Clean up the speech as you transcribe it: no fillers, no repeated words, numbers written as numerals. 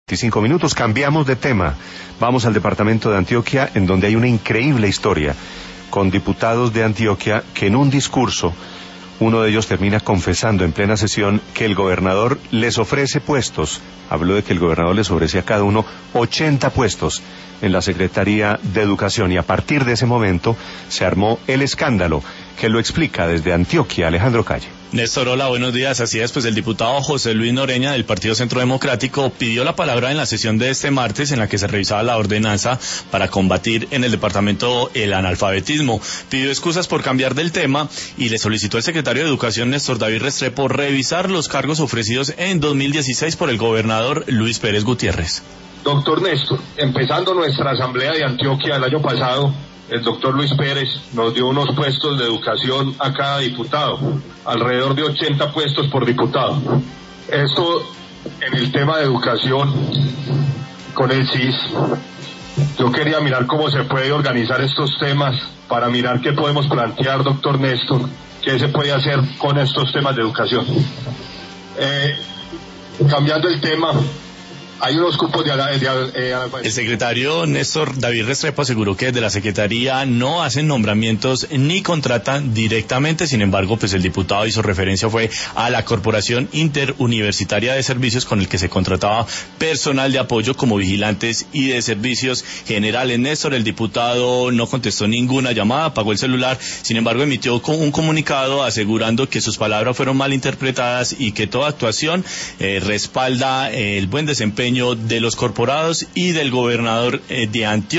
25 minutos, cambiamos de tema. Vamos al departamento de Antioquia, en donde hay una increíble historia, con diputados de Antioquia que en un discurso, uno de ellos termina confesando en plena sesión que el gobernador les ofrece puestos. Habló de que el gobernador les ofrece a cada uno 80 puestos en la Secretaría de Educación, y a partir de ese momento se armó el escándalo, que lo explica desde Antioquia Alejandro Calle. Néstor, hola, buenos días. Así es, pues el diputado José Luis Noreña del Partido Centro Democrático pidió la palabra en la sesión de este martes en la que se revisaba la ordenanza para combatir en el departamento el analfabetismo. Pidió excusas por cambiar del tema y le solicitó al secretario de Educación, Néstor David Restrepo, revisar los cargos ofrecidos en 2016 por el gobernador Luis Pérez Gutiérrez. Doctor Néstor, empezando nuestra asamblea de Antioquia el año pasado, el doctor Luis Pérez nos dio unos puestos de educación a cada diputado, alrededor de 80 puestos por diputado. Esto en el tema de educación con el CIS. Yo quería mirar cómo se puede organizar estos temas para mirar qué podemos plantear, doctor Néstor, qué se puede hacer con estos temas de educación. Cambiando el tema, hay unos cupos El secretario Néstor David Restrepo aseguró que desde la Secretaría no hacen nombramientos ni contratan directamente. Sin embargo, pues el diputado hizo referencia fue a la Corporación Interuniversitaria de Servicios, con el que se contrataba personal de apoyo como vigilantes y de servicios generales. Néstor, el diputado no contestó ninguna llamada, apagó el celular. Sin embargo, emitió un comunicado asegurando que sus palabras fueron mal interpretadas y que toda actuación respalda el buen desempeño de los corporados y del gobernador de Antioquia.